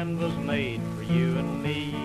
land was made for you and me.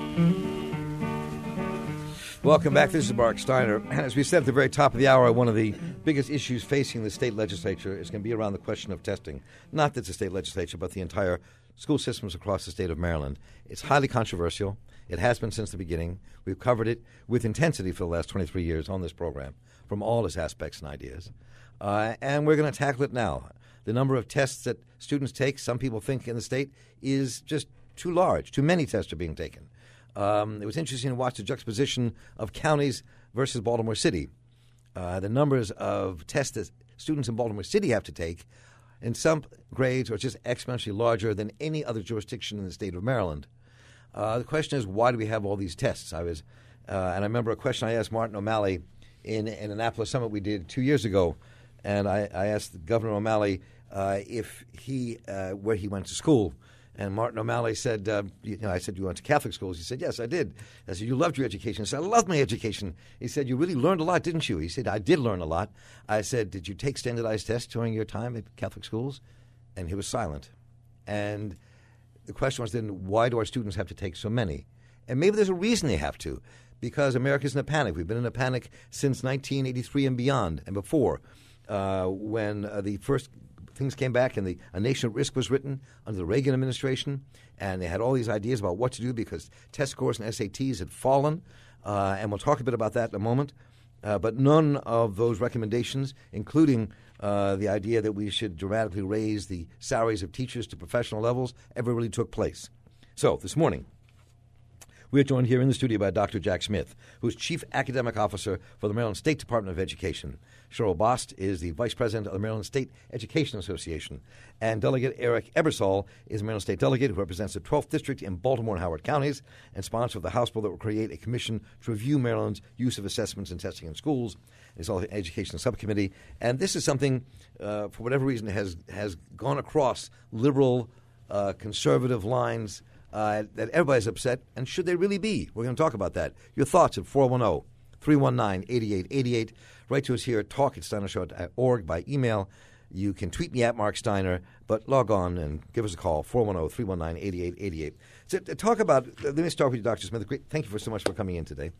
Welcome back. This is Mark Steiner. And as we said at the very top of the hour, one of the biggest issues facing the state legislature is going to be around the question of testing. Not that the state legislature, but the entire school systems across the state of Maryland. It's highly controversial. It has been since the beginning. We've covered it with intensity for the last 23 years on this program from all its aspects and ideas. And we're going to tackle it now. The number of tests that students take, some people think in the state, is just too large. Too many tests are being taken. It was interesting to watch the juxtaposition of counties versus Baltimore City. The numbers of tests that students in Baltimore City have to take in some grades are just exponentially larger than any other jurisdiction in the state of Maryland. The question is, why do we have all these tests? And I remember a question I asked Martin O'Malley in an Annapolis Summit we did 2 years ago, and I asked Governor O'Malley if where he went to school. And Martin O'Malley said, I said, you went to Catholic schools? He said, yes, I did. I said, you loved your education? He said, I loved my education. He said, you really learned a lot, didn't you? He said, I did learn a lot. I said, did you take standardized tests during your time at Catholic schools? And he was silent. And the question was then, why do our students have to take so many? And maybe there's a reason they have to, because America's in a panic. We've been in a panic since 1983 and beyond and before, when the first things came back and A Nation at Risk was written under the Reagan administration, and they had all these ideas about what to do because test scores and SATs had fallen, and we'll talk a bit about that in a moment. But none of those recommendations, including the idea that we should dramatically raise the salaries of teachers to professional levels, ever really took place. So this morning, we're joined here in the studio by Dr. Jack Smith, who's Chief Academic Officer for the Maryland State Department of Education. Cheryl Bost is the Vice President of the Maryland State Education Association. And Delegate Eric Ebersol is a Maryland State Delegate who represents the 12th District in Baltimore and Howard counties and sponsor of the House bill that will create a commission to review Maryland's use of assessments and testing in schools. It's all the Education Subcommittee. And this is something, for whatever reason, has gone across liberal, conservative lines that everybody's upset, and should they really be? We're going to talk about that. Your thoughts at 410-319-8888. Write to us here at talk@steinershow.org by email. You can tweet me at Mark Steiner, but log on and give us a call, 410-319-8888. So talk about, let me start with you, Dr. Smith. Great, thank you so much for coming in today.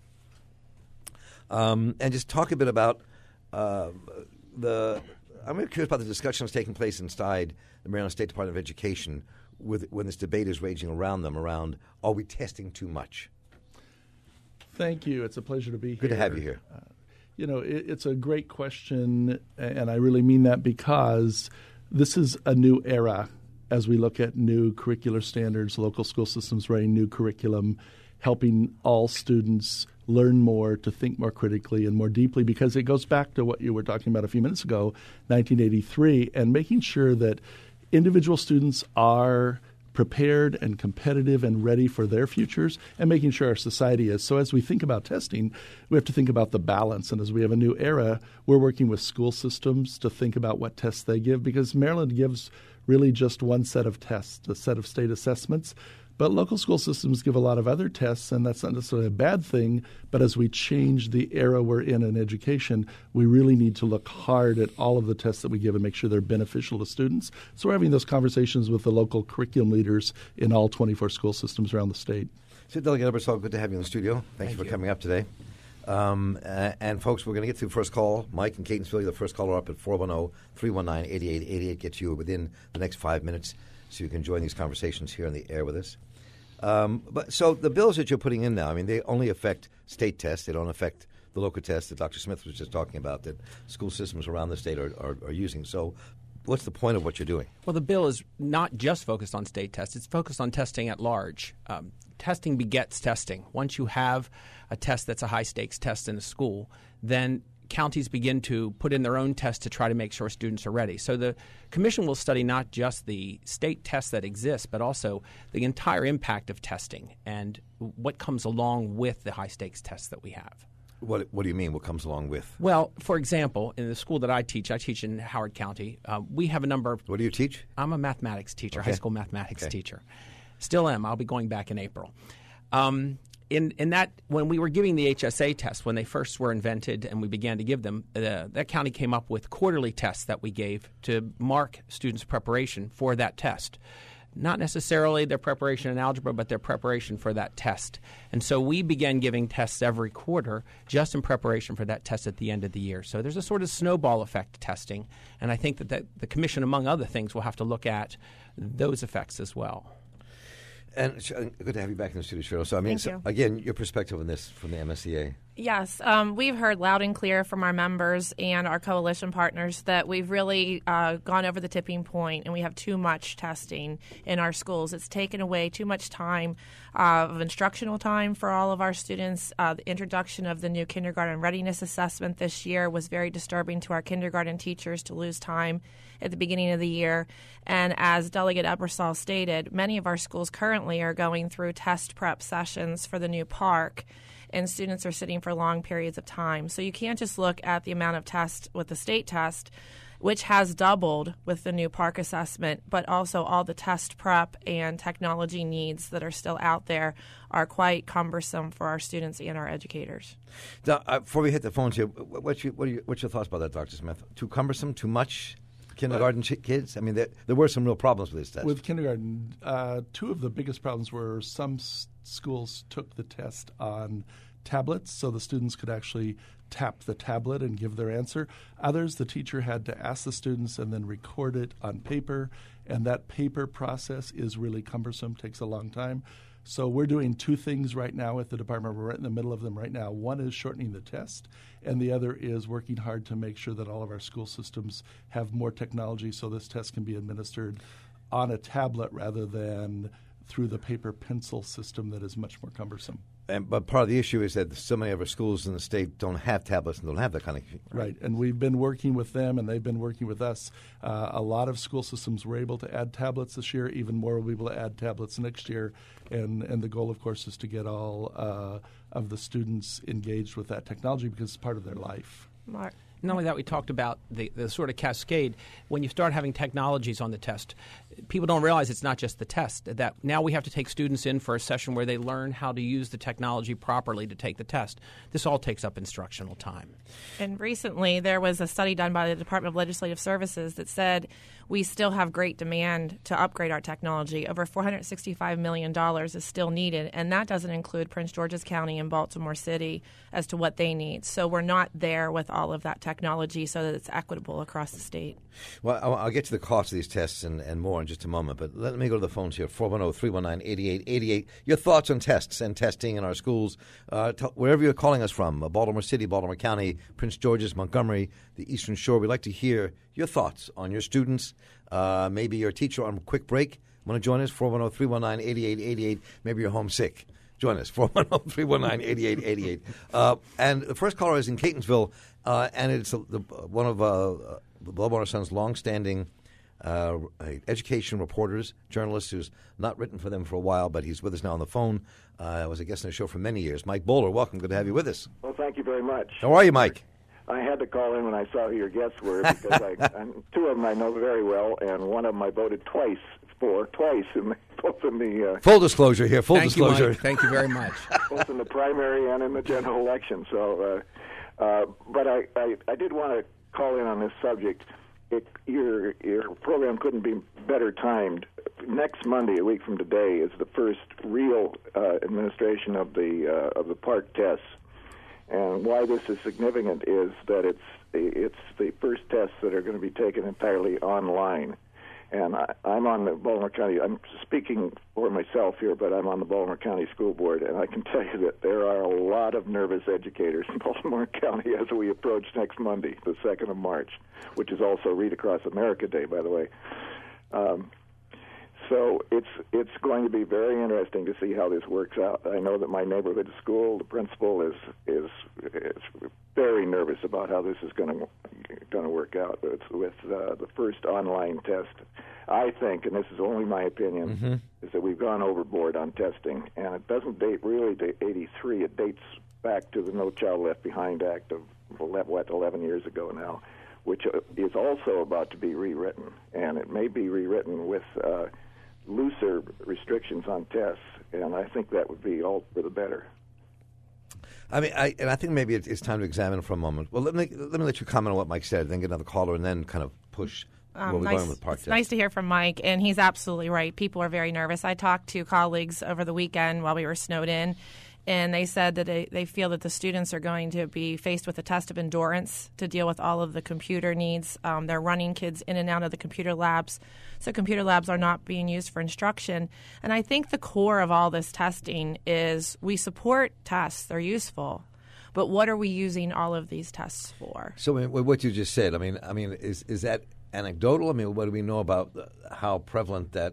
And just talk a bit about I'm really curious about the discussion that's taking place inside the Maryland State Department of Education when this debate is raging around them, around are we testing too much? Thank you. It's a pleasure to be here. Good to have you here. It's a great question, and I really mean that because this is a new era as we look at new curricular standards, local school systems writing new curriculum, helping all students learn more, to think more critically and more deeply, because it goes back to what you were talking about a few minutes ago, 1983, and making sure that individual students are prepared and competitive and ready for their futures, and making sure our society is. So as we think about testing, we have to think about the balance. And as we have a new era, we're working with school systems to think about what tests they give, because Maryland gives really just one set of tests, a set of state assessments. But local school systems give a lot of other tests, and that's not necessarily a bad thing. But as we change the era we're in education, we really need to look hard at all of the tests that we give and make sure they're beneficial to students. So we're having those conversations with the local curriculum leaders in all 24 school systems around the state. So, Delegate Ebersol, good to have you in the studio. Thank you for coming up today. And, folks, we're going to get to the first call. Mike and Catonsville, the first caller up at 410-319-8888 gets you within the next 5 minutes, so you can join these conversations here on the air with us. So the bills that you're putting in now, I mean, they only affect state tests. They don't affect the local tests that Dr. Smith was just talking about that school systems around the state are using. So what's the point of what you're doing? Well, the bill is not just focused on state tests. It's focused on testing at large. Testing begets testing. Once you have a test that's a high-stakes test in a school, then counties begin to put in their own tests to try to make sure students are ready. So the commission will study not just the state tests that exist, but also the entire impact of testing and what comes along with the high-stakes tests that we have. What do you mean, what comes along with? Well, for example, in the school that I teach in Howard County, we have a number of— What do you teach? I'm a mathematics teacher, okay. High school mathematics teacher. Still am. I'll be going back in April. In that, when we were giving the HSA tests, when they first were invented and we began to give them, that county came up with quarterly tests that we gave to mark students' preparation for that test. not necessarily their preparation in algebra, but their preparation for that test. And so we began giving tests every quarter just in preparation for that test at the end of the year. So there's a sort of snowball effect testing, and I think that the Commission, among other things, will have to look at those effects as well. And good to have you back in the studio, Cheryl. So, I mean, again, your perspective on this from the MSEA. Yes, we've heard loud and clear from our members and our coalition partners that we've really gone over the tipping point, and we have too much testing in our schools. It's taken away too much time of instructional time for all of our students. The introduction of the new kindergarten readiness assessment this year was very disturbing to our kindergarten teachers to lose time at the beginning of the year. And as Delegate Ebersol stated, many of our schools currently are going through test prep sessions for the new park, and students are sitting for long periods of time. So you can't just look at the amount of tests with the state test, which has doubled with the new park assessment, but also all the test prep and technology needs that are still out there are quite cumbersome for our students and our educators. Now, before we hit the phones here, what's your thoughts about that, Dr. Smith? Too cumbersome? Too much? Kindergarten kids? I mean, there were some real problems with this test. With kindergarten, two of the biggest problems were some schools took the test on tablets, so the students could actually tap the tablet and give their answer. Others, the teacher had to ask the students and then record it on paper, and that paper process is really cumbersome, takes a long time. So we're doing two things right now at the department. We're right in the middle of them right now. One is shortening the test, and the other is working hard to make sure that all of our school systems have more technology so this test can be administered on a tablet rather than through the paper pencil system that is much more cumbersome. But part of the issue is that so many of our schools in the state don't have tablets and don't have that kind of thing. Right, and we've been working with them, and they've been working with us. A lot of school systems were able to add tablets this year. Even more will be able to add tablets next year. And the goal, of course, is to get all of the students engaged with that technology because it's part of their life. Mark. Not only that, we talked about the sort of cascade. When you start having technologies on the test, people don't realize it's not just the test, that now we have to take students in for a session where they learn how to use the technology properly to take the test. This all takes up instructional time. And recently there was a study done by the Department of Legislative Services that said we still have great demand to upgrade our technology. Over $465 million is still needed, and that doesn't include Prince George's County and Baltimore City as to what they need. So we're not there with all of that technology so that it's equitable across the state. Well, I'll get to the cost of these tests and more in just a moment, but let me go to the phones here, 410-319-8888. Your thoughts on tests and testing in our schools, wherever you're calling us from, Baltimore City, Baltimore County, Prince George's, Montgomery, the Eastern Shore. We'd like to hear your thoughts on your students, maybe your teacher on a quick break. Want to join us? 410-319-8888. Maybe you're homesick. Join us, 410-319-8888. And the first caller is in Catonsville, and it's one of the Baltimore Sun's longstanding education reporters, journalist who's not written for them for a while, but he's with us now on the phone. Was a guest on the show for many years. Mike Bowler, welcome. Good to have you with us. Well, thank you very much. How are you, Mike? I had to call in when I saw who your guests were because two of them I know very well, and one of them I voted twice, both in the full disclosure here. Thank you, Mike. Thank you very much. Both in the primary and in the general election. So, but I did want to call in on this subject. Your program couldn't be better timed. Next Monday, a week from today, is the first real administration of the park tests. And why this is significant is that it's the first tests that are going to be taken entirely online. And I'm on the Baltimore County, I'm speaking for myself here, but I'm on the Baltimore County School Board, and I can tell you that there are a lot of nervous educators in Baltimore County as we approach next Monday, the 2nd of March, which is also Read Across America Day, by the way. So it's going to be very interesting to see how this works out. I know that my neighborhood school, the principal is very nervous about how this is going to work out with the first online test. I think, and this is only my opinion, is that we've gone overboard on testing, and it doesn't date really to '83. It dates back to the No Child Left Behind Act of 11 years ago now, which is also about to be rewritten, and it may be rewritten with looser restrictions on tests, and I think that would be all for the better. I mean, I think maybe it's time to examine for a moment. Well, let me let you comment on what Mike said, then get another caller, and then kind of push we're going with park It's test. nice to hear from Mike, and he's absolutely right. People are very nervous. I talked to colleagues over the weekend while we were snowed in, and they said that they feel that the students are going to be faced with a test of endurance to deal with all of the computer needs. They're running kids in and out of the computer labs, so computer labs are not being used for instruction. And I think the core of all this testing is we support tests. They're useful. But what are we using all of these tests for? So what you just said, I mean, is that anecdotal? I mean, what do we know about how prevalent that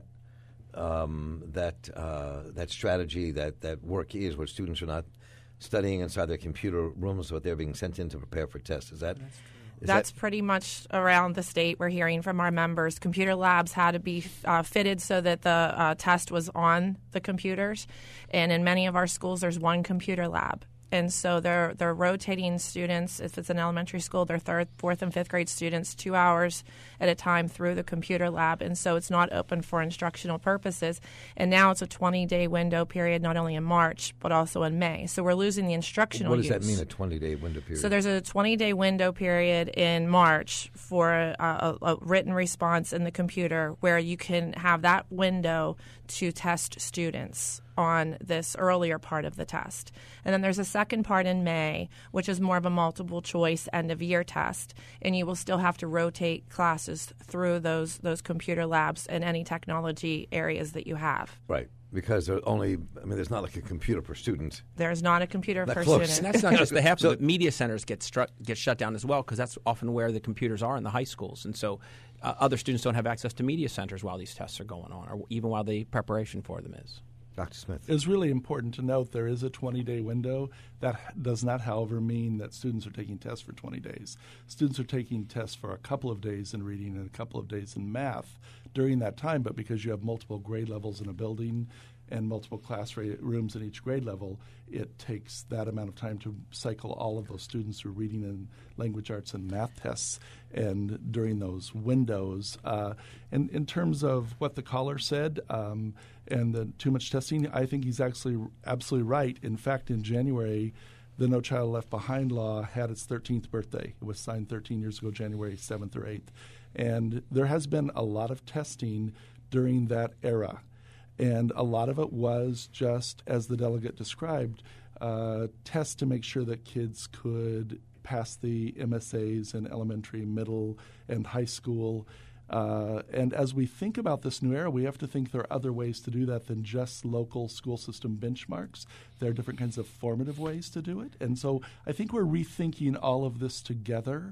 strategy, that work is, where students are not studying inside their computer rooms, but they're being sent in to prepare for tests? That's pretty much around the state. We're hearing from our members. Computer labs had to be fitted so that the test was on the computers. And in many of our schools, there's one computer lab. And so they're rotating students. If it's an elementary school, they're third, fourth, and fifth grade students 2 hours at a time through the computer lab. And so it's not open for instructional purposes. And now it's a 20-day window period, not only in March, but also in May. So we're losing the instructional use. What does that mean, a 20-day window period? So there's a 20-day window period in March for a written response in the computer where you can have that window to test students on this earlier part of the test. And then there's a second part in May, which is more of a multiple choice end of year test, and you will still have to rotate classes through those computer labs and any technology areas that you have. Right. Because there's not like a computer per student. There's not a computer per close. student. And that's not just the half, but media centers get shut down as well, because that's often where the computers are in the high schools. And so other students don't have access to media centers while these tests are going on, or even while the preparation for them is. Dr. Smith. It's really important to note there is a 20-day window. That does not, however, mean that students are taking tests for 20 days. Students are taking tests for a couple of days in reading and a couple of days in math during that time, but because you have multiple grade levels in a building and multiple classrooms in each grade level, it takes that amount of time to cycle all of those students through reading and language arts and math tests and during those windows. And in terms of what the caller said and the too much testing, I think he's actually absolutely right. In fact, in January, the No Child Left Behind law had its 13th birthday. It was signed 13 years ago, January 7th or 8th. And there has been a lot of testing during that era. And a lot of it was just, as the delegate described, tests to make sure that kids could pass the MSAs in elementary, middle, and high school. And as we think about this new era, we have to think there are other ways to do that than just local school system benchmarks. There are different kinds of formative ways to do it. And so I think we're rethinking all of this together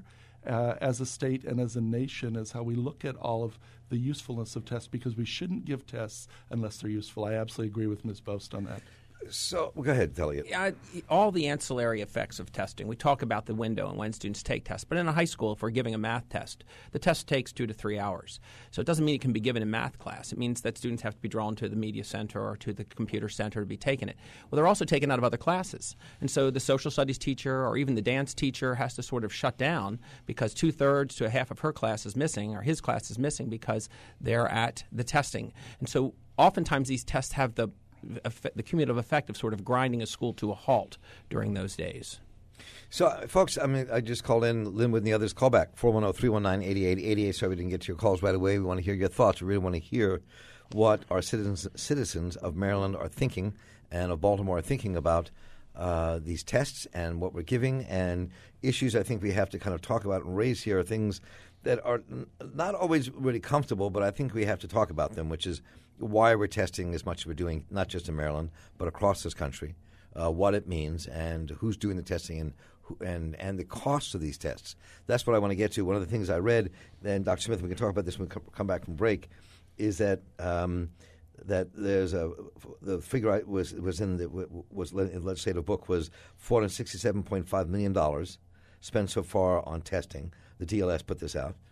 as a state and as a nation, as how we look at all of the usefulness of tests, because we shouldn't give tests unless they're useful. I absolutely agree with Ms. Boast on that. So go ahead, Elliot. All the ancillary effects of testing. We talk about the window and when students take tests. But in a high school, if we're giving a math test, the test takes 2 to 3 hours. So it doesn't mean it can be given in math class. It means that students have to be drawn to the media center or to the computer center to be taking it. Well, they're also taken out of other classes. And so the social studies teacher or even the dance teacher has to sort of shut down because 2/3 to a half of her class is missing or his class is missing because they're at the testing. And so oftentimes these tests have the cumulative effect of sort of grinding a school to a halt during those days. So, folks, I just called in. Linwood and the others, call back, 410-319-8888. Sorry we didn't get to your calls right away. We want to hear your thoughts. We really want to hear what our citizens of Maryland are thinking and of Baltimore are thinking about these tests and what we're giving, and issues I think we have to kind of talk about and raise here are things that are not always really comfortable, but I think we have to talk about them, which is why we're testing as much as we're doing, not just in Maryland, but across this country, what it means and who's doing the testing and the costs of these tests. That's what I want to get to. One of the things I read, and Dr. Smith, we can talk about this when we come back from break, is that that there's the figure was in the legislative book was $467.5 million spent so far on testing. The DLS put this out,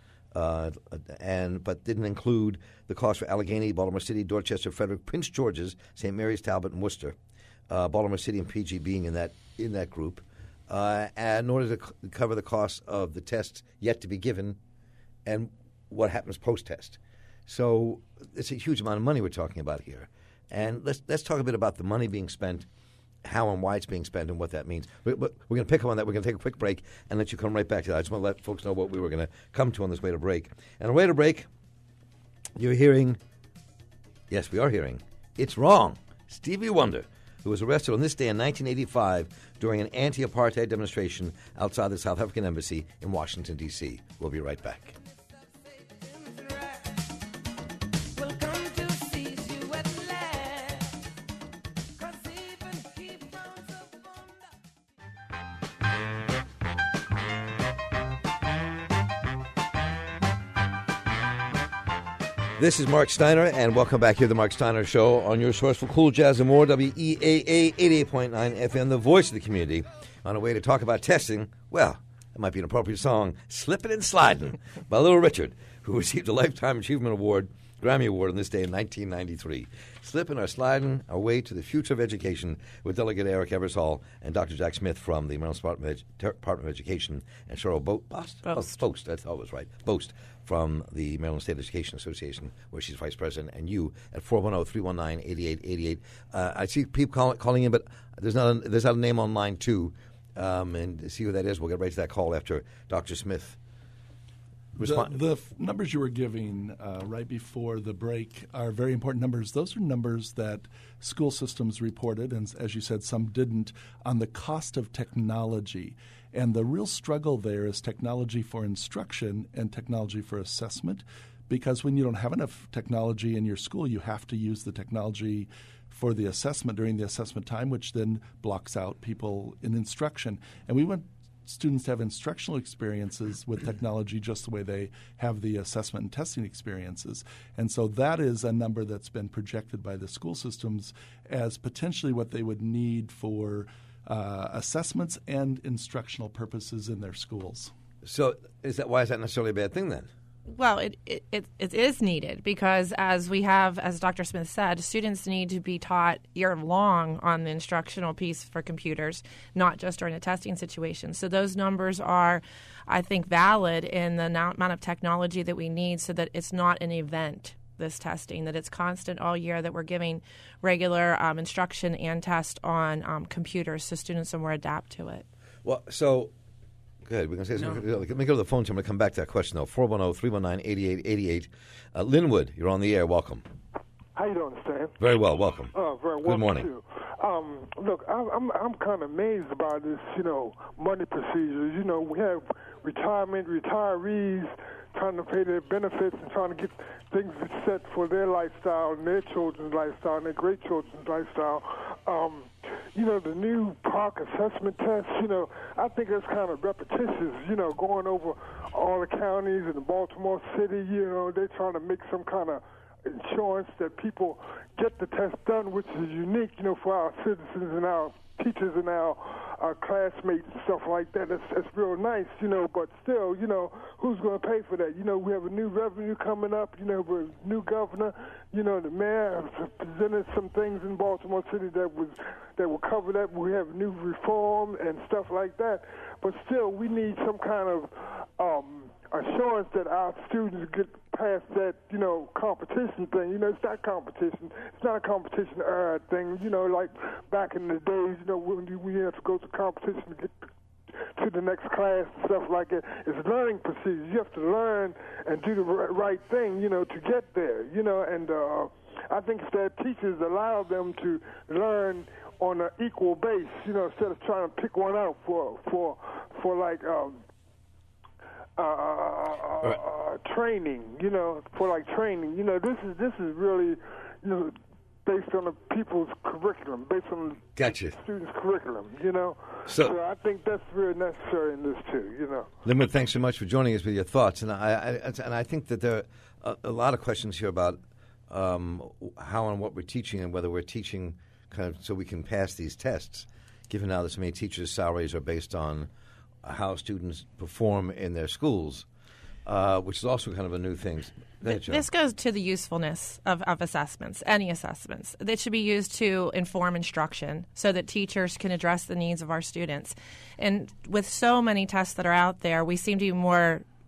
but didn't include the cost for Allegheny, Baltimore City, Dorchester, Frederick, Prince George's, St. Mary's, Talbot, and Worcester. Baltimore City and PG being in that group, in order to cover the cost of the tests yet to be given and what happens post-test. So it's a huge amount of money we're talking about here. And let's talk a bit about the money being spent how and why it's being spent and what that means. But we're going to pick up on that. We're going to take a quick break and let you come right back to that. I just want to let folks know what we were going to come to on this way to break. And on the way to break, you're hearing, yes, we are hearing, it's wrong. Stevie Wonder, who was arrested on this day in 1985 during an anti-apartheid demonstration outside the South African Embassy in Washington, D.C. We'll be right back. This is Mark Steiner, and welcome back here to the Mark Steiner Show on your source for cool jazz and more, WEAA 88.9 FM, the voice of the community. On a way to talk about testing, well, it might be an appropriate song, Slippin' and Slidin' by Little Richard, who received a Lifetime Achievement Award, Grammy Award on this day in 1993. Slippin' or slidin' our way to the future of education with Delegate Eric Eversole and Dr. Jack Smith from the Maryland Department of Education and Cheryl Boast. I thought it was right. Boast from the Maryland State Education Association, where she's vice president, and you at 410-319-8888. I see people calling in, but there's not a name on line 2. And to see who that is, we'll get right to that call after Dr. Smith. The numbers you were giving right before the break are very important numbers. Those are numbers that school systems reported, and as you said, some didn't, on the cost of technology. And the real struggle there is technology for instruction and technology for assessment, because when you don't have enough technology in your school, you have to use the technology for the assessment during the assessment time, which then blocks out people in instruction. And we want students to have instructional experiences with technology just the way they have the assessment and testing experiences. And so that is a number that's been projected by the school systems as potentially what they would need for assessments and instructional purposes in their schools. So why is that necessarily a bad thing then? Well, it is needed because, as Dr. Smith said, students need to be taught year long on the instructional piece for computers, not just during a testing situation. So those numbers are, I think, valid in the amount of technology that we need so that it's not an event, this testing, that it's constant all year, that we're giving regular instruction and test on computers so students will more adapt to it. Well, so... Good. We're going to say something. Let me go to the phone. I'm going to come back to that question, though. 410-319-8888. Linwood, you're on the air. Welcome. How you doing, Stan? Very well. Welcome. Very well. Good morning. Too. Look, I'm kind of amazed about this, money procedures. We have retirees trying to pay their benefits and trying to get things set for their lifestyle and their children's lifestyle and their great children's lifestyle. The new PARCC assessment test, I think that's kind of repetitious, going over all the counties in Baltimore City, they're trying to make some kind of insurance that people get the test done, which is unique, for our citizens and our teachers and our classmates and stuff like that. It's real nice, but still, who's going to pay for that? We have a new revenue coming up, we're a new governor, the mayor has presented some things in Baltimore City that will cover that. We have new reform and stuff like that, but still, we need some kind of assurance that our students get past that, competition thing. It's not competition. It's not a competition thing. Like back in the days, when we had to go to competition to get to the next class and stuff like that. It's learning procedures. You have to learn and do the right thing, to get there, and I think if their teachers allow them to learn on an equal base, instead of trying to pick one out for like training, training. This is really, based on the people's curriculum, based on the students' curriculum, So I think that's really necessary in this too, Linwood, thanks so much for joining us with your thoughts, and I think that there are a lot of questions here about how and what we're teaching and whether we're teaching kind of so we can pass these tests, given now that so many teachers' salaries are based on how students perform in their schools, which is also kind of a new thing. This goes to the usefulness of assessments, any assessments. They should be used to inform instruction so that teachers can address the needs of our students. And with so many tests that are out there, we seem to be more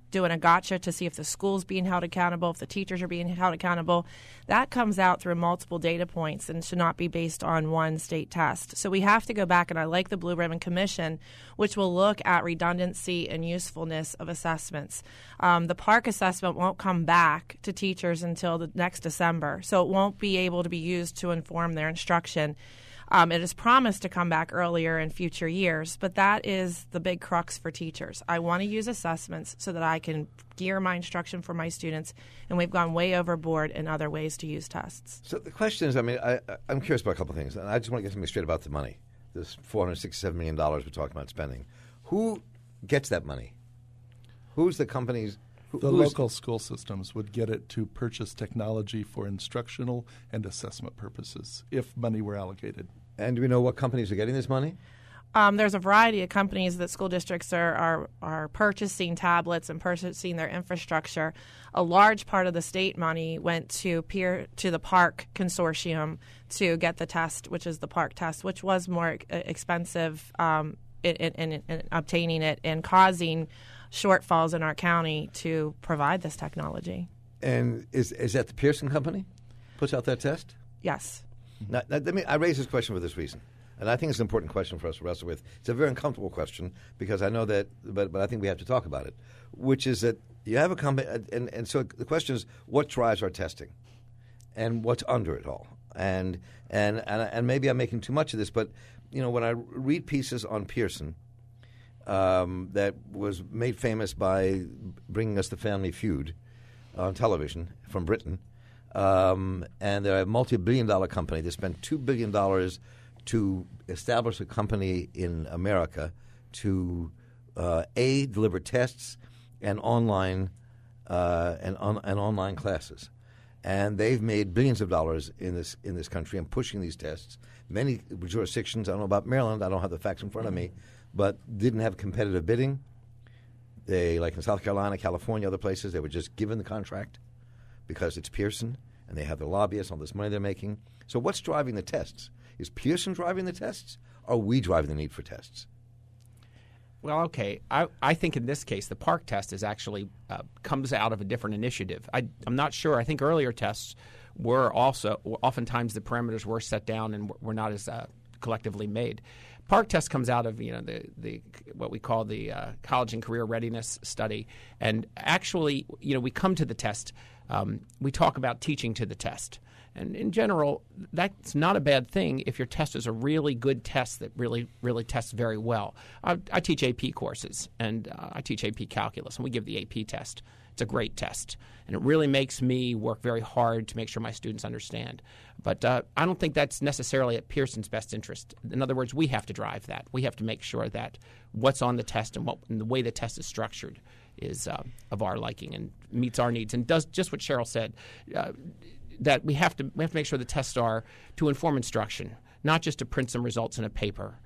doing a gotcha to see if the school's being held accountable, if the teachers are being held accountable. That comes out through multiple data points and should not be based on one state test. So we have to go back, and I like the Blue Ribbon Commission, which will look at redundancy and usefulness of assessments. The PARCC assessment won't come back to teachers until the next December, so it won't be able to be used to inform their instruction. It is promised to come back earlier in future years, but that is the big crux for teachers. I want to use assessments so that I can gear my instruction for my students, and we've gone way overboard in other ways to use tests. So the question is, I'm curious about a couple of things, and I just want to get something straight about the money. This $467 million we're talking about spending. Who gets that money? Who's the companies? The local school systems would get it to purchase technology for instructional and assessment purposes if money were allocated. And do we know what companies are getting this money? There's a variety of companies that school districts are purchasing tablets and purchasing their infrastructure. A large part of the state money went to the PARCC consortium to get the test, which is the PARCC test, which was more expensive in obtaining it and causing shortfalls in our county to provide this technology. And is that the Pearson company puts out that test? Yes. Now, I raise this question for this reason, and I think it's an important question for us to wrestle with. It's a very uncomfortable question because I know that, but I think we have to talk about it, which is that you have a company, and so the question is, what drives our testing, and what's under it all? And maybe I'm making too much of this, but when I read pieces on Pearson, that was made famous by bringing us the Family Feud on television from Britain. And they're a multi-billion-dollar company. They spent $2 billion to establish a company in America to deliver tests and online online classes. And they've made billions of dollars in this country and pushing these tests. Many jurisdictions, I don't know about Maryland, I don't have the facts in front of me, but didn't have competitive bidding. They, like in South Carolina, California, other places, they were just given the contract because it's Pearson, and they have the lobbyists, all this money they're making. So what's driving the tests? Is Pearson driving the tests, or are we driving the need for tests? Well, okay. I think in this case, the PARCC test is actually comes out of a different initiative. I'm not sure. I think earlier tests were also, oftentimes the parameters were set down and were not as collectively made. PARCC test comes out of the what we call the College and Career Readiness Study, and actually we come to the test. We talk about teaching to the test, and in general, that's not a bad thing if your test is a really good test that really tests very well. I teach AP courses, and I teach AP Calculus, and we give the AP test. It's a great test, and it really makes me work very hard to make sure my students understand. But I don't think that's necessarily at Pearson's best interest. In other words, we have to drive that. We have to make sure that what's on the test and the way the test is structured is of our liking and meets our needs and does just what Cheryl said, that we have to make sure the tests are to inform instruction, not just to print some results in a paper.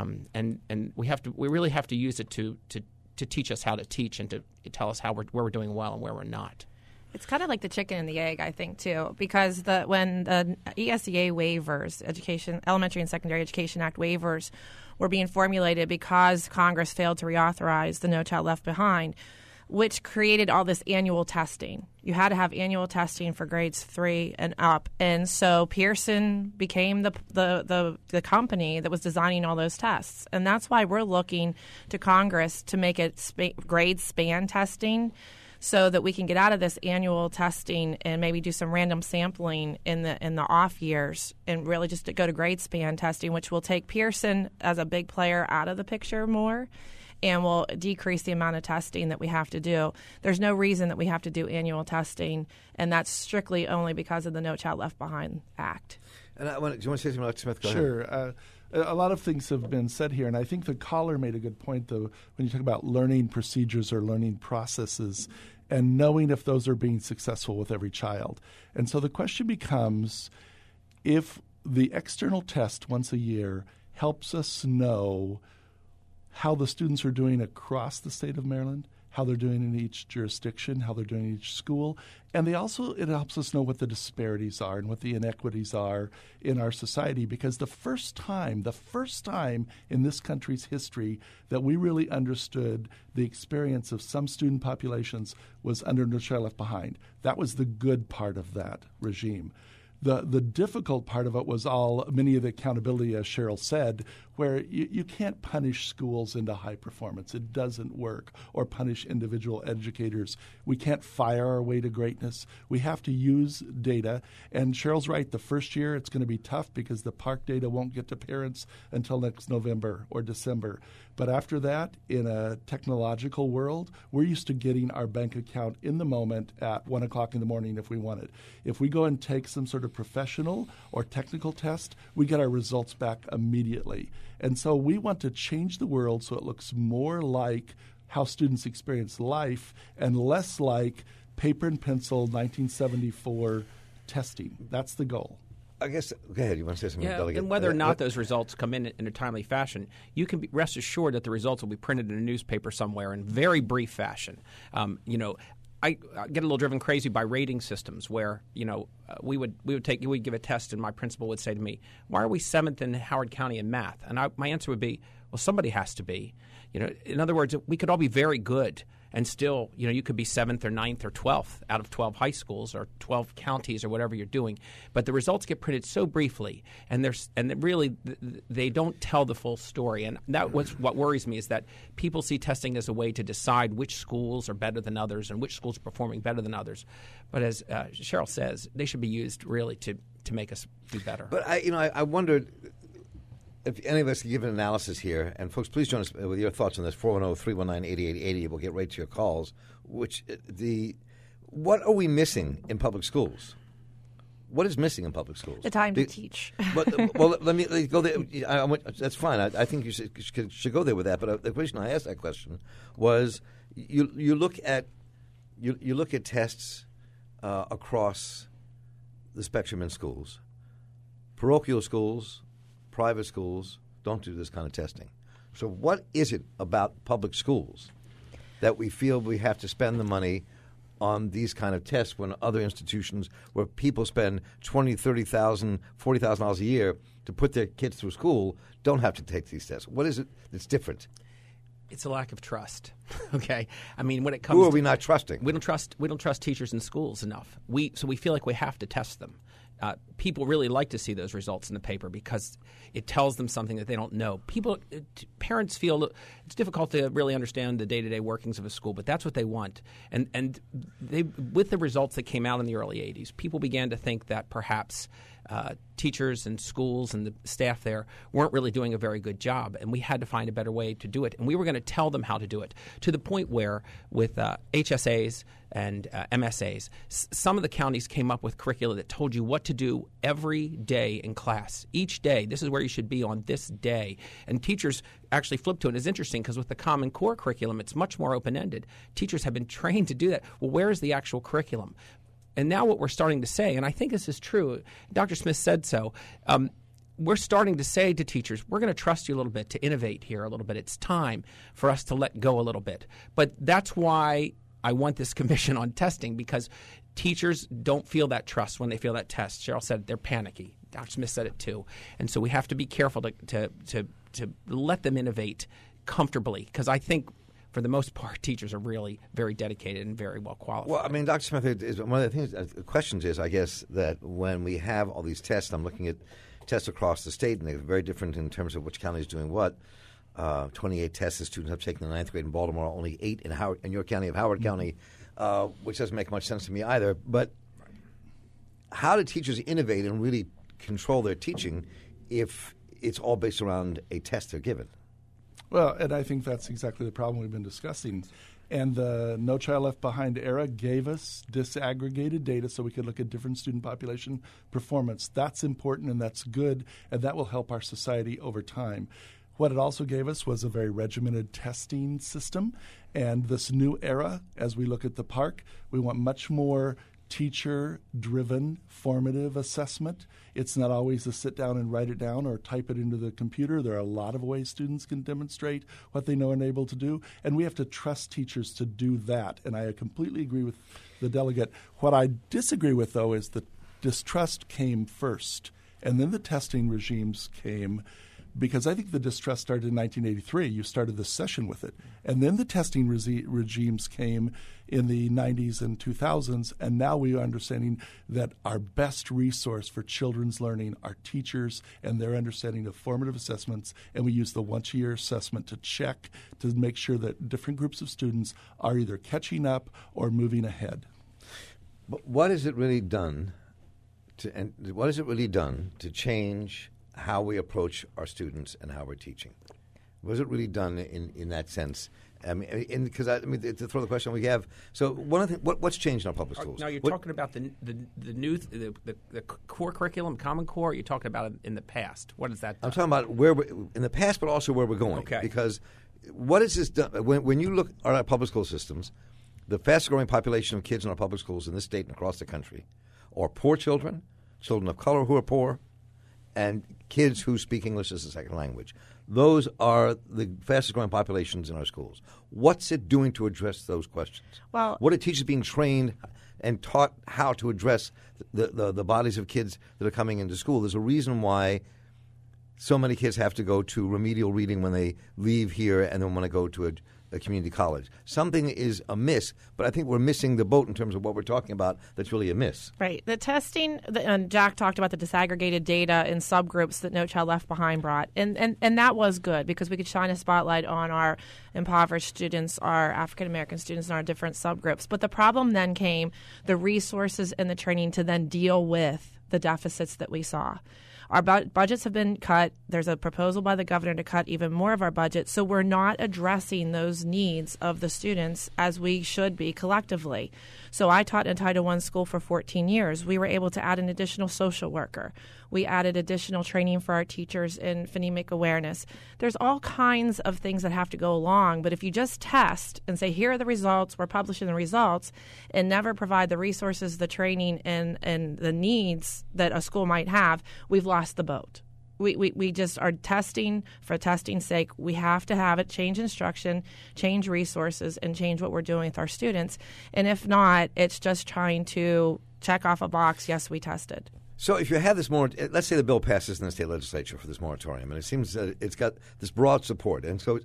And we really have to use it to teach us how to teach and to tell us where we're doing well and where we're not. It's kind of like the chicken and the egg, I think, too, because when the ESEA waivers, Elementary and Secondary Education Act waivers, were being formulated because Congress failed to reauthorize the No Child Left Behind, which created all this annual testing. You had to have annual testing for grades 3 and up, and so Pearson became the company that was designing all those tests, and that's why we're looking to Congress to make it grade span testing, so that we can get out of this annual testing and maybe do some random sampling in the off years and really just to go to grade span testing, which will take Pearson as a big player out of the picture more and will decrease the amount of testing that we have to do. There's no reason that we have to do annual testing, and that's strictly only because of the No Child Left Behind Act. And do you want to say something about Smith? Go Sure. ahead. A lot of things have been said here, and I think the caller made a good point, though, when you talk about learning procedures or learning processes and knowing if those are being successful with every child. And so the question becomes, if the external test once a year helps us know how the students are doing across the state of Maryland, how they're doing in each jurisdiction, how they're doing in each school. And it helps us know what the disparities are and what the inequities are in our society, because the first time in this country's history that we really understood the experience of some student populations was under No Child Left Behind. That was the good part of that regime. The difficult part of it was many of the accountability, as Cheryl said, where you can't punish schools into high performance. It doesn't work. Or punish individual educators. We can't fire our way to greatness. We have to use data. And Cheryl's right. The first year it's going to be tough because the PARCC data won't get to parents until next November or December. But after that, in a technological world, we're used to getting our bank account in the moment at 1 o'clock in the morning if we want it. If we go and take some sort of professional or technical test, we get our results back immediately. And so we want to change the world so it looks more like how students experience life and less like paper and pencil 1974 testing. That's the goal. I guess, go ahead. You want to say something, Delegate? And whether or not those results come in a timely fashion, you can rest assured that the results will be printed in a newspaper somewhere in very brief fashion. I get a little driven crazy by rating systems where, we'd give a test and my principal would say to me, "Why are we 7th in Howard County in math?" And my answer would be, well, somebody has to be. In other words, we could all be very good and still, you could be 7th or 9th or 12th out of 12 high schools or 12 counties or whatever you're doing. But the results get printed so briefly, and really they don't tell the full story. And what worries me is that people see testing as a way to decide which schools are better than others and which schools are performing better than others. But as Cheryl says, they should be used really to make us do better. But I wondered if any of us can give an analysis here, and folks, please join us with your thoughts on this. 410-319-8880. We'll get right to your calls. What are we missing in public schools? What is missing in public schools? The time to teach. Let me go there. That's fine. I think you should go there with that. But the reason I asked that question was you look at tests across the spectrum in schools. Parochial schools, private schools don't do this kind of testing. So what is it about public schools that we feel we have to spend the money on these kind of tests when other institutions where people spend $20,000, $30,000, $40,000 a year to put their kids through school don't have to take these tests? What is it that's different? It's a lack of trust. Okay, I mean, when it comes, who are we not trusting? We don't trust teachers and schools enough. So we feel like we have to test them. People really like to see those results in the paper because it tells them something that they don't know. Parents feel it's difficult to really understand the day-to-day workings of a school, but that's what they want. And with the results that came out in the early 80s, people began to think that perhaps teachers and schools and the staff there weren't really doing a very good job, and we had to find a better way to do it. And we were going to tell them how to do it, to the point where with HSAs and MSAs, some of the counties came up with curricula that told you what to do every day in class. Each day, this is where you should be on this day. And teachers actually flipped to it. It's interesting because with the Common Core curriculum, it's much more open-ended. Teachers have been trained to do that. Well, where is the actual curriculum? And now what we're starting to say, and I think this is true, Dr. Smith said so, we're starting to say to teachers, we're going to trust you a little bit to innovate here a little bit. It's time for us to let go a little bit. But that's why I want this commission on testing, because teachers don't feel that trust when they feel that test. Cheryl said they're panicky. Dr. Smith said it too. And so we have to be careful to let them innovate comfortably, because I think for the most part, teachers are really very dedicated and very well qualified. Well, I mean, Dr. Smith, one of the things, questions is, I guess, that when we have all these tests, I'm looking at tests across the state, and they're very different in terms of which county is doing what. 28 tests that students have taken in the 9th grade in Baltimore, only 8 in your county of Howard County, which doesn't make much sense to me either. But how do teachers innovate and really control their teaching if it's all based around a test they're given? Well, and I think that's exactly the problem we've been discussing. And the No Child Left Behind era gave us disaggregated data so we could look at different student population performance. That's important and that's good, and that will help our society over time. What it also gave us was a very regimented testing system. And this new era, as we look at the PARCC, we want much more teacher-driven formative assessment. It's not always a sit down and write it down or type it into the computer. There are a lot of ways students can demonstrate what they know and able to do, and we have to trust teachers to do that. And I completely agree with the delegate. What I disagree with, though, is the distrust came first, and then the testing regimes came, because I think the distrust started in 1983. You started the session with it. And then the testing regimes came in the 90s and 2000s, and now we are understanding that our best resource for children's learning are teachers and their understanding of formative assessments, and we use the once-a-year assessment to check to make sure that different groups of students are either catching up or moving ahead. But what has it really done to change how we approach our students and how we're teaching? Was it really done in that sense? I mean, because to throw the question we have. So one of the what's changed in our public schools? Now you're talking about the new the core curriculum, Common Core. You're talking about it in the past. What is that? I'm talking about where in the past, but also where we're going. Okay. Because what is this done? When you look at our public school systems, the fastest growing population of kids in our public schools in this state and across the country are poor children, children of color who are poor, and kids who speak English as a second language. Those are the fastest growing populations in our schools. What's it doing to address those questions? Well, what are teachers being trained and taught how to address the bodies of kids that are coming into school? There's a reason why so many kids have to go to remedial reading when they leave here and then want to go to a community college. Something is amiss, but I think we're missing the boat in terms of what we're talking about that's really amiss. Right. The testing, and Jack talked about the disaggregated data in subgroups that No Child Left Behind brought. And that was good because we could shine a spotlight on our impoverished students, our African-American students, and our different subgroups. But the problem then came the resources and the training to then deal with the deficits that we saw. Our budgets have been cut. There's a proposal by the governor to cut even more of our budget. So we're not addressing those needs of the students as we should be collectively. So I taught in a Title I school for 14 years. We were able to add an additional social worker. We added additional training for our teachers in phonemic awareness. There's all kinds of things that have to go along, but if you just test and say, here are the results, we're publishing the results, and never provide the resources, the training, and the needs that a school might have, we've lost the boat. We just are testing for testing's sake. We have to have it, change instruction, change resources, and change what we're doing with our students. And if not, it's just trying to check off a box, yes, we tested. So if you have this let's say the bill passes in the state legislature for this moratorium, and it seems that it's got this broad support. And so,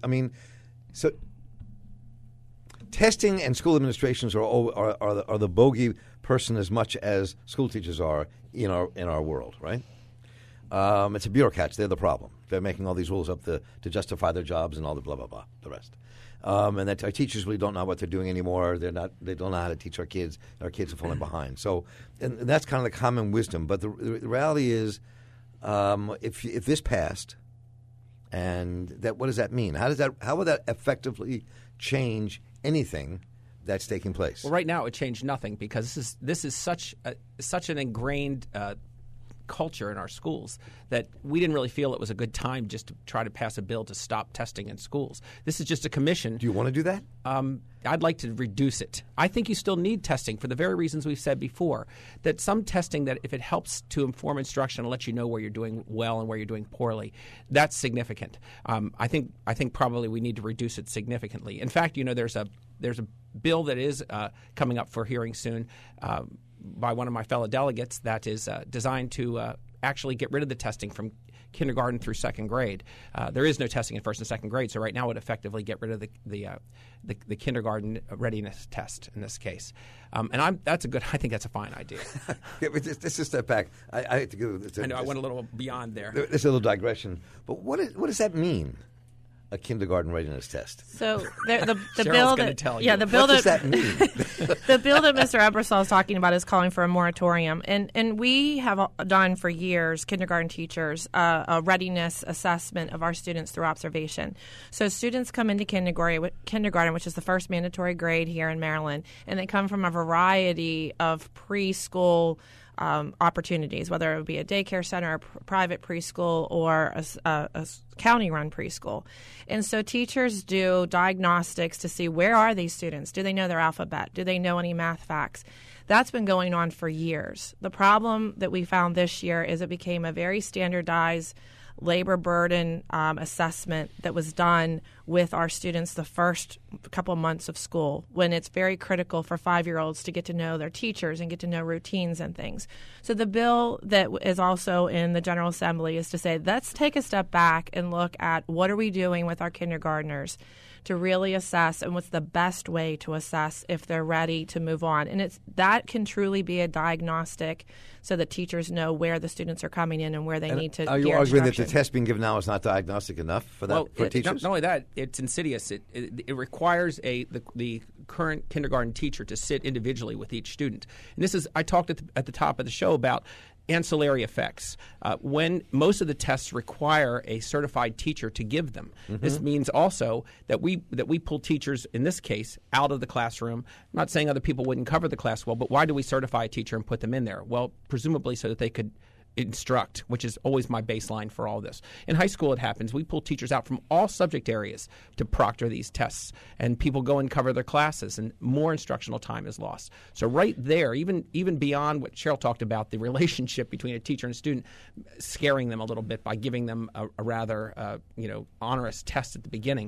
testing and school administrations are the bogey person as much as school teachers are in our world, right? It's a bureaucrats. They're the problem. They're making all these rules up to justify their jobs and all the blah, blah, blah, the rest. And that our teachers really don't know what they're doing anymore. They don't know how to teach our kids. Our kids are falling behind. So, and that's kind of the common wisdom. But the reality is, if this passed, and that, what does that mean? How would that effectively change anything that's taking place? Well, right now it changed nothing because this is such an ingrained culture in our schools that we didn't really feel it was a good time just to try to pass a bill to stop testing in schools. This is just a commission. Do you want to do that? I'd like to reduce it. I think you still need testing for the very reasons we've said before, that some testing that if it helps to inform instruction and let you know where you're doing well and where you're doing poorly, that's significant. I think probably we need to reduce it significantly. In fact, there's a bill that is coming up for hearing soon by one of my fellow delegates that is designed to actually get rid of the testing from kindergarten through second grade. There is no testing in first and second grade, so right now it would effectively get rid of the kindergarten readiness test in this case. I think that's a fine idea. Just a step back. I have to go. I know I went a little beyond there. There's a little digression, but what does that mean? A kindergarten readiness test. So the bill that tell you. Yeah, the bill what does that mean? The bill that Mr. Ebersol is talking about is calling for a moratorium, and we have done for years, kindergarten teachers, a readiness assessment of our students through observation. So students come into kindergarten, which is the first mandatory grade here in Maryland, and they come from a variety of preschool opportunities, whether it would be a daycare center, a private preschool, or a county-run preschool. And so teachers do diagnostics to see where are these students? Do they know their alphabet? Do they know any math facts? That's been going on for years. The problem that we found this year is it became a very standardized labor burden assessment that was done with our students the first couple of months of school, when it's very critical for 5-year-olds to get to know their teachers and get to know routines and things. So the bill that is also in the General Assembly is to say, let's take a step back and look at what are we doing with our kindergartners to really assess, and what's the best way to assess if they're ready to move on. And that can truly be a diagnostic so that teachers know where the students are coming in and where they need to Are you gear arguing that the instruction. test being given now is not diagnostic enough for that for teachers? Not only that, it's insidious. It requires the current kindergarten teacher to sit individually with each student. And this is, I talked at the top of the show about ancillary effects. When most of the tests require a certified teacher to give them, this means also that we pull teachers, in this case, out of the classroom. I'm not saying other people wouldn't cover the class well, but why do we certify a teacher and put them in there? Well, presumably so that they could instruct, which is always my baseline for all this. In high school, it happens. We pull teachers out from all subject areas to proctor these tests, and people go and cover their classes, and more instructional time is lost. So right there, even beyond what Cheryl talked about, the relationship between a teacher and a student, scaring them a little bit by giving them a rather onerous test at the beginning.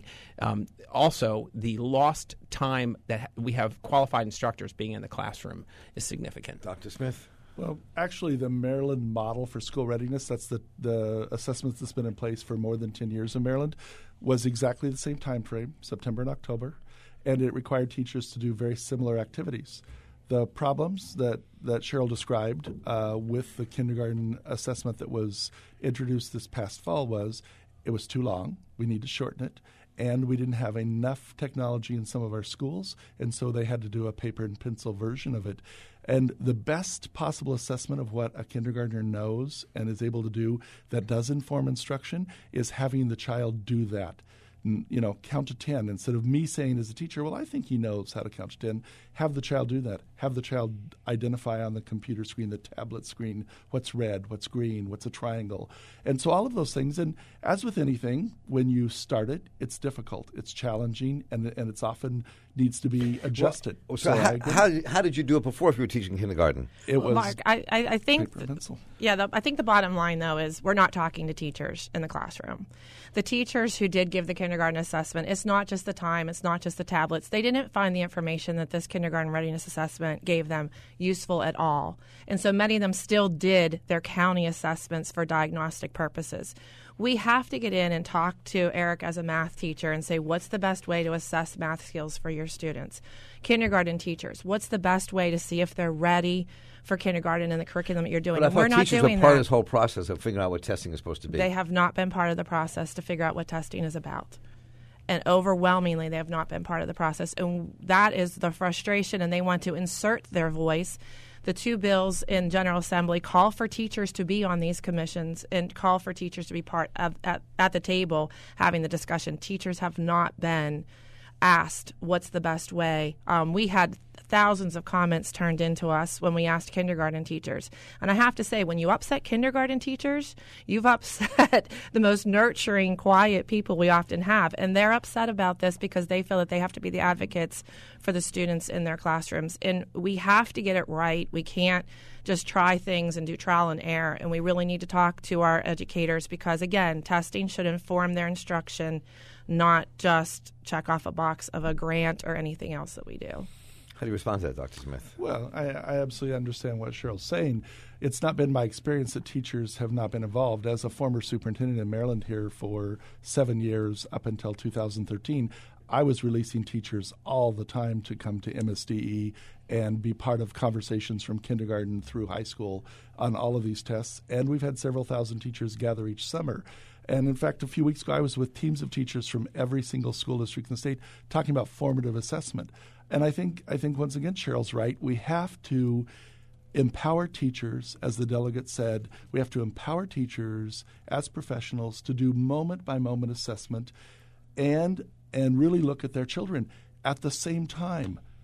Also, the lost time that we have qualified instructors being in the classroom is significant. Dr. Smith? Well, actually, the Maryland model for school readiness, that's the assessment that's been in place for more than 10 years in Maryland, was exactly the same time frame, September and October, and it required teachers to do very similar activities. The problems that Cheryl described with the kindergarten assessment that was introduced this past fall was it was too long. We need to shorten it. And we didn't have enough technology in some of our schools, and so they had to do a paper and pencil version of it. And the best possible assessment of what a kindergartner knows and is able to do that does inform instruction is having the child do that. Count to 10 instead of me saying as a teacher, well, I think he knows how to count to 10. Have the child do that. Have the child identify on the computer screen, the tablet screen, what's red, what's green, what's a triangle. And so all of those things. And as with anything, when you start it, it's difficult. It's challenging, and it's often needs to be adjusted. Well, so how did you do it before if you were teaching kindergarten? It was Mark, I think paper and pencil. I think the bottom line, though, is we're not talking to teachers in the classroom. The teachers who did give the kindergarten assessment, it's not just the time, it's not just the tablets. They didn't find the information that this kindergarten readiness assessment gave them useful at all. And so many of them still did their county assessments for diagnostic purposes. We have to get in and talk to Eric as a math teacher and say, what's the best way to assess math skills for your students? Kindergarten teachers, what's the best way to see if they're ready for kindergarten and the curriculum that you're doing? But I thought we're not teachers doing are part that. of this whole process of figuring out what testing is supposed to be. They have not been part of the process to figure out what testing is about. And overwhelmingly, they have not been part of the process. And that is the frustration, and they want to insert their voice. The two bills in General Assembly call for teachers to be on these commissions and call for teachers to be part of at the table having the discussion. Teachers have not been asked what's the best way. We had thousands of comments turned into us when we asked kindergarten teachers. And I have to say, when you upset kindergarten teachers, you've upset the most nurturing, quiet people we often have. And they're upset about this because they feel that they have to be the advocates for the students in their classrooms. And we have to get it right. We can't just try things and do trial and error. And we really need to talk to our educators because, again, testing should inform their instruction, not just check off a box of a grant or anything else that we do. How do you respond to that, Dr. Smith? Well, I absolutely understand what Cheryl's saying. It's not been my experience that teachers have not been involved. As a former superintendent in Maryland here for 7 years up until 2013, I was releasing teachers all the time to come to MSDE and be part of conversations from kindergarten through high school on all of these tests. And we've had several thousand teachers gather each summer. And in fact, a few weeks ago, I was with teams of teachers from every single school district in the state talking about formative assessment. And I think once again, Cheryl's right. We have to empower teachers, as the delegate said. We have to empower teachers as professionals to do moment-by-moment assessment and really look at their children. At the same time,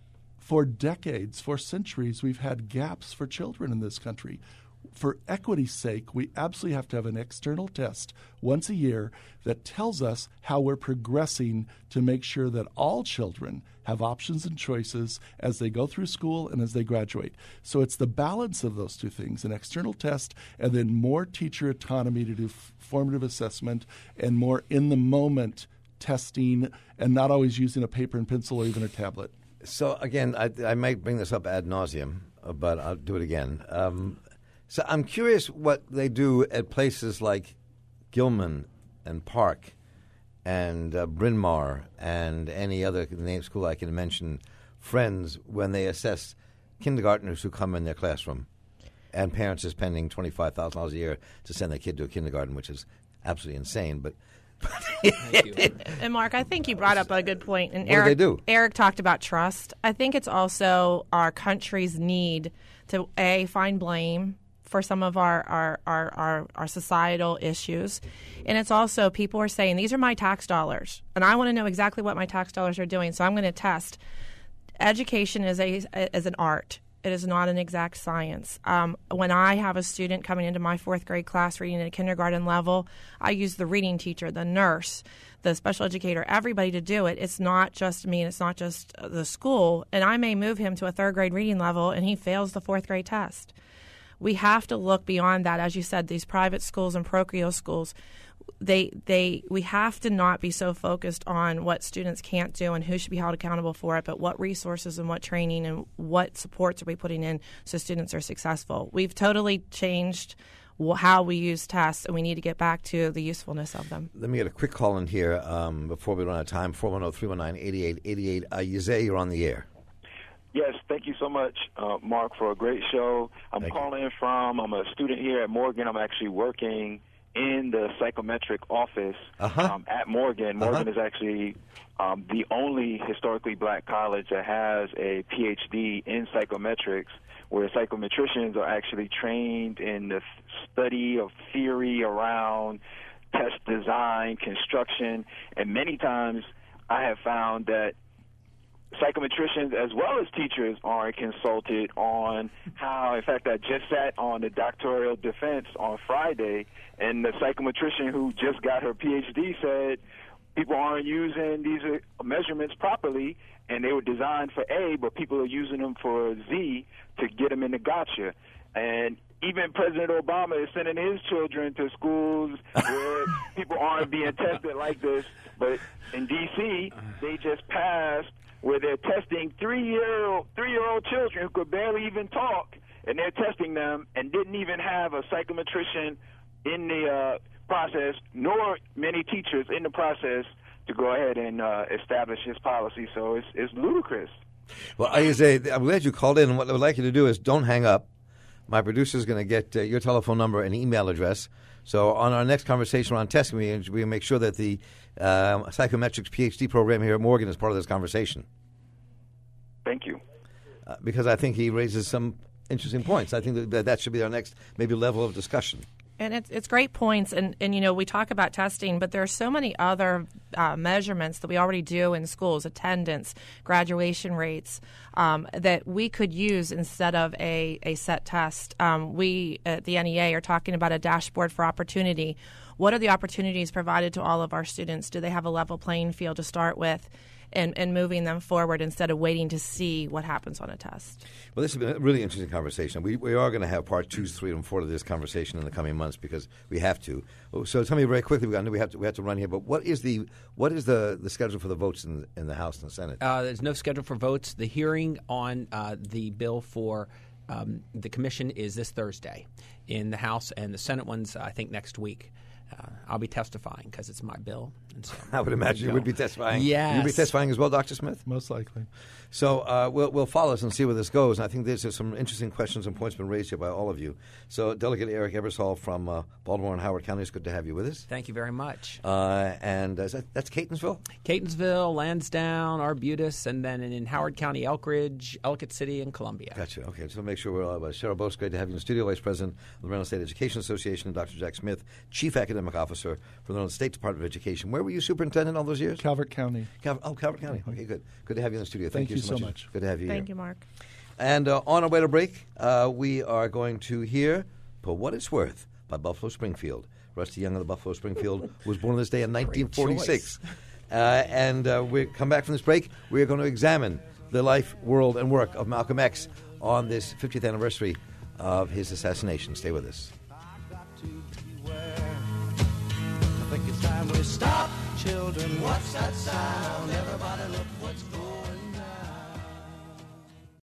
For decades, for centuries, we've had gaps for children in this country. For equity's sake, we absolutely have to have an external test once a year that tells us how we're progressing to make sure that all children have options and choices as they go through school and as they graduate. So it's the balance of those two things, an external test and then more teacher autonomy to do formative assessment and more in-the-moment testing and not always using a paper and pencil or even a tablet. So, again, I might bring this up ad nauseum, but I'll do it again. So I'm curious what they do at places like Gilman and Park and Bryn Mawr and any other name school I can mention, Friends, when they assess kindergartners who come in their classroom and parents are spending $25,000 a year to send their kid to a kindergarten, which is absolutely insane. But And Mark, I think you brought up a good point. And what do they do? Eric talked about trust. I think it's also our country's need to find blame for some of our societal issues. And it's also people are saying, these are my tax dollars, and I want to know exactly what my tax dollars are doing, so I'm going to test. Education is an art. It is not an exact science. When I have a student coming into my fourth grade class reading at a kindergarten level, I use the reading teacher, the nurse, the special educator, everybody to do it. It's not just me and it's not just the school. And I may move him to a third grade reading level and he fails the fourth grade test. We have to look beyond that. As you said, these private schools and parochial schools, we have to not be so focused on what students can't do and who should be held accountable for it, but what resources and what training and what supports are we putting in so students are successful. We've totally changed how we use tests, and we need to get back to the usefulness of them. Let me get a quick call in here before we run out of time. 410-319-8888. Yizay, you're on the air. Yes, thank you so much, Mark, for a great show. I'm a student here at Morgan. I'm actually working in the psychometric office at Morgan. Morgan is actually the only historically black college that has a PhD in psychometrics, where psychometricians are actually trained in the study of theory around test design, construction, and many times I have found that psychometricians as well as teachers are consulted on how, in fact, I just sat on the doctoral defense on Friday, and the psychometrician who just got her PhD said people aren't using these measurements properly, and they were designed for A, but people are using them for Z to get them into gotcha. And even President Obama is sending his children to schools where people aren't being tested like this. But in D.C., they just passed where they're testing three-year-old children who could barely even talk, and they're testing them and didn't even have a psychometrician in the process, nor many teachers in the process to go ahead and establish this policy. So it's ludicrous. Well, I'm glad you called in, and what I would like you to do is don't hang up. My producer is going to get your telephone number and email address. So on our next conversation on testing, we make sure that the psychometrics PhD program here at Morgan is part of this conversation. Thank you. Because I think he raises some interesting points. I think that should be our next maybe level of discussion. And it's great points, and we talk about testing, but there are so many other measurements that we already do in schools, attendance, graduation rates, that we could use instead of a set test. We at the NEA are talking about a dashboard for opportunity. What are the opportunities provided to all of our students? Do they have a level playing field to start with? And moving them forward instead of waiting to see what happens on a test. Well, this has been a really interesting conversation. We are going to have part 2, 3, and 4 of this conversation in the coming months because we have to. So tell me very quickly, we have to run here. But what is the schedule for the votes in the House and the Senate? There's no schedule for votes. The hearing on the bill for the commission is this Thursday in the House, and the Senate one's I think next week. I'll be testifying because it's my bill. And so I would imagine you would be testifying. Yes. You'll be testifying as well, Dr. Smith? Most likely. So we'll follow this and see where this goes. And I think there's some interesting questions and points been raised here by all of you. So Delegate Eric Ebersol from Baltimore and Howard County, it's good to have you with us. Thank you very much. And that's Catonsville? Catonsville, Lansdowne, Arbutus, and then in Howard County, Elkridge, Ellicott City, and Columbia. Gotcha. Okay, so make sure we're Cheryl Bose, great to have you in the studio, Vice President of the Maryland State Education Association, and Dr. Jack Smith, Chief Academic academic officer for the State Department of Education. Where were you superintendent all those years? Calvert County. Calvert County. Okay, good. Good to have you in the studio. Thank you so much. Good to have you here. Thank you, Mark. And on our way to break, we are going to hear For What It's Worth by Buffalo Springfield. Rusty Young of the Buffalo Springfield was born this day in 1946. And we come back from this break. We are going to examine the life, world, and work of Malcolm X on this 50th anniversary of his assassination. Stay with us. I think it's time we stop, children. What's that sound? Everybody look what's going on.